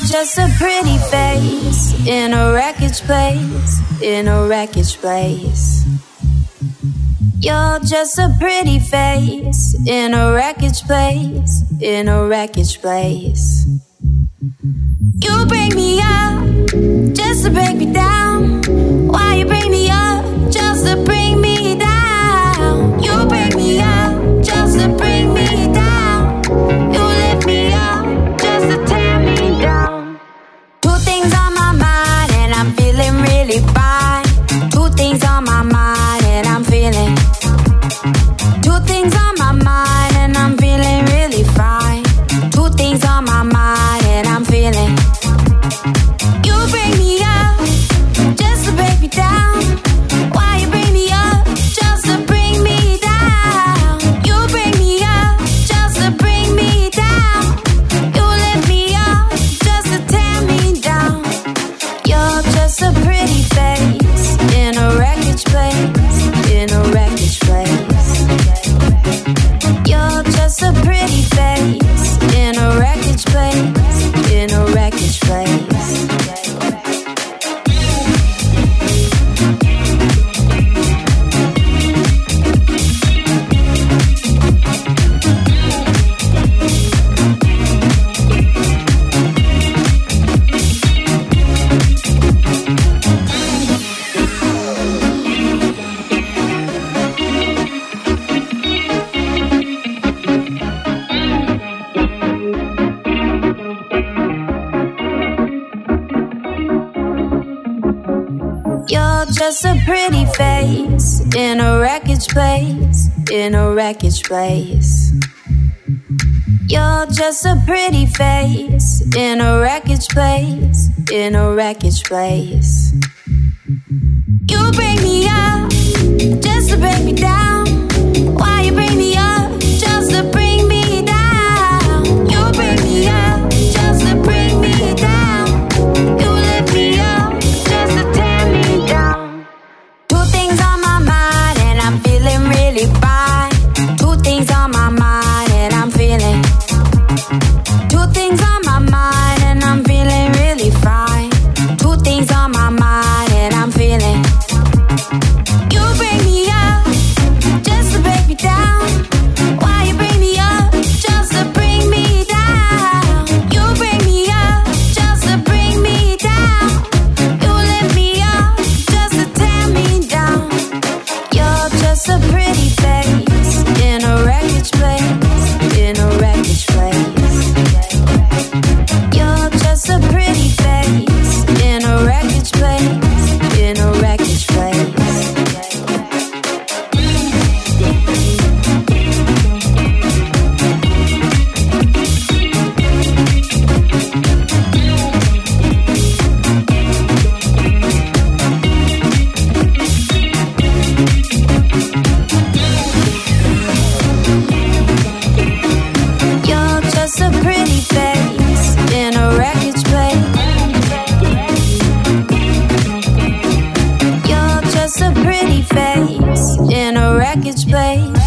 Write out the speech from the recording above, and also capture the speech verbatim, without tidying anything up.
just a pretty face in a wreckage place, in a wreckage place. You're just a pretty face in a wreckage place, in a wreckage place. You bring me up just to break me down. Why you bring me up just to bring me down? You bring me up just to bring me down. You lift me up just to tear me down. Two things on my mind and I'm feeling really fine. Two things on my mind and I'm feeling. Two things on my mind and I'm feeling really fine. Two things on my mind and I'm feeling. You bring me up just to break me down. Why you bring me up just to bring me down? You bring me up just to bring me down. You lift me up just to tear me down. You're just a pretty face in a wreckage place, in a wreckage place. You're just a pretty face in a wreckage place, in a wreckage place. Just a pretty face in a wreckage place, in a wreckage place. You're just a pretty face in a wreckage place, in a wreckage place. You bring me up just to break me down. Why you bring me up just to bring me down? You bring me up just to bring me down. You lift me up just to tear me down. Two things on my mind and I'm feeling really fine. Two things on my mind and I'm feeling. Two things on my mind and I'm feeling really fine. Two things on my mind and I'm feeling. You bring me up just to break me down. Why you bring me up just to bring me down? You bring me up just to bring me down. You lift me up just to tear me down. You're just a pretty face in a wreckage place, in a wreckage place. You're just a pretty face in a wreckage place, in a wreckage place. You're just a pretty face in a wreckage place. You're just a pretty face in a wreckage place.